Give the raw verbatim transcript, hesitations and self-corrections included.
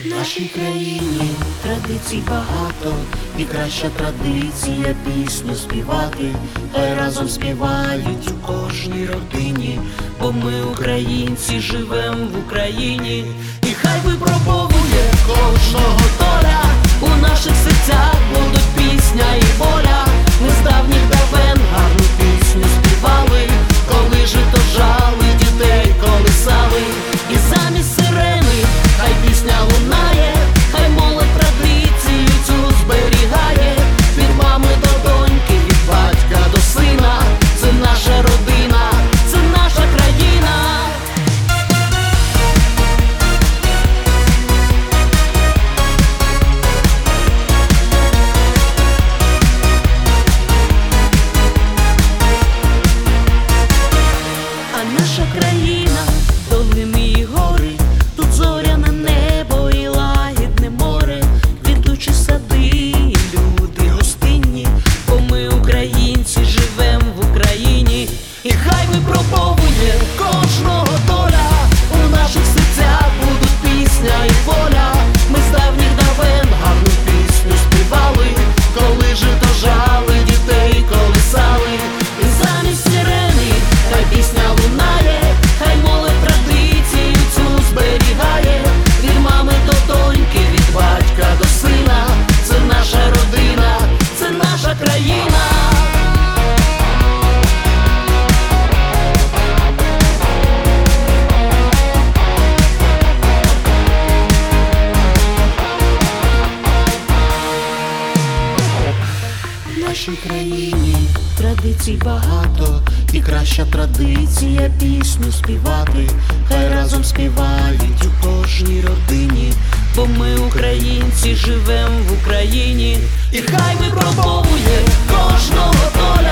В нашій країні традицій багато, і краща традиція пісню співати. Хай разом співають у кожній родині, бо ми, українці, живем в Україні. І хай випробовує кожного доля, у наших серцях будуть пісня і воля. Ми з давніх давен гарну пісню співали, коли жито жали, дітей колисали. І замість сирени хай пісня лунає, хай молодь традицію цю зберігає. Від мами до доньки, від батька до сина. Це наша родина, це наша країна. А наша країна, долини і гори, тут зоряне небо і лагідне море, квітучі сади і люди гостинні, бо ми, українці, живем в Україні. І хай випробовує кожного доля, у наших серцях будуть пісня і воля. Ми з давніх давен гарну пісню співали, коли жито жали, дітей колисали. І замість сирени хай пісня лунає, хай молодь традицію цю зберігає. Від мами до доньки, від батька до сина. Це наша родина, це наша країна. В нашій країні традицій багато, і краща традиція пісню співати. Хай разом співають у кожній родині, бо ми, українці, живем в Україні. І хай випробовує кожного доля.